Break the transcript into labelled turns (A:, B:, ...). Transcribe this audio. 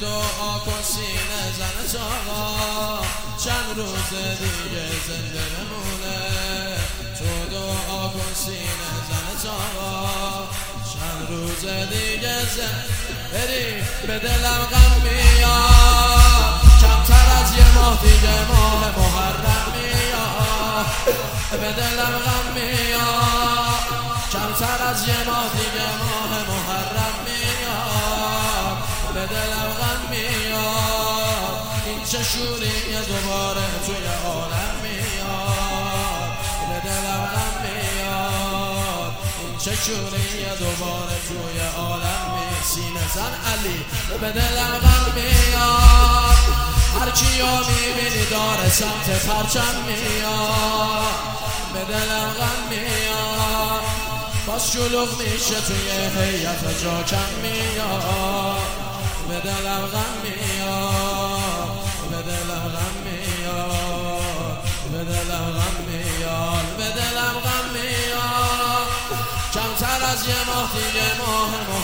A: دعا کن سینه زن آقا چند روز دیگه زنده بمونه تو دعا کن سینه زن آقا چند روز دیگه زنده بری به دلم غم میاد کمتر از یه ماه دیگه ماه محرم میاد به دلم غم میاد کمتر از یه ماه دیگه ماه محرم میاد به دلم غم میاد این چه شوریه دوباره توی عالم میاد به دلم غم میاد این چه شوریه دوباره توی عالم میاد سینه زن علی به دلم غم میاد هر کیو میبینی داره سمت پرچم میاد به دلم غم میاد باز شلوغ میشه توی هیئت جا کم میاد به دلم غم میاد به دلم غم میاد به دلم غم میاد به دلم غم میاد کمتر از یه ماه دیگه ماه